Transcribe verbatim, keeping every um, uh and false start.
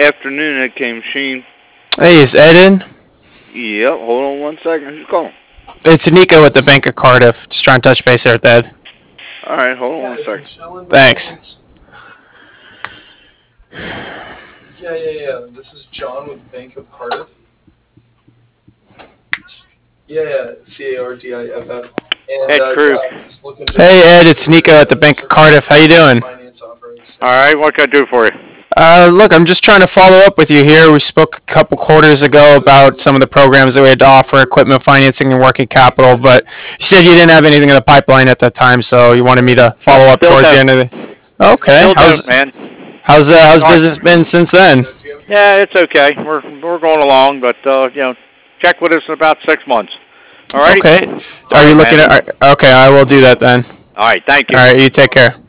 afternoon, Ed K Machine. Hey, is Ed in? Yep, hold on one second. Who's calling? It's Nico with the Bank of Cardiff. Just trying to touch base there with Ed. All right, hold on yeah, one second. Thanks. Yeah, yeah, yeah. This is John with Bank of Cardiff. Yeah, yeah. C A R D I F F. And, Ed uh, Crew. yeah, just looking to hey, Ed, it's Nico at the Bank of Cardiff. How you doing? All right, what can I do for you? Uh, look, I'm just trying to follow up with you here. We spoke a couple quarters ago about some of the programs that we had to offer, equipment financing and working capital, but you said you didn't have anything in the pipeline at that time, so you wanted me to follow up Still towards don't. the end of the... Okay. Still how's, don't, man. How's, uh, how's business been since then? Yeah, it's okay. We're we're going along, but, uh, you know, check with us in about six months. All right? Okay. Are you looking at... Okay, I will do that then. All right, thank you. All right, you take care.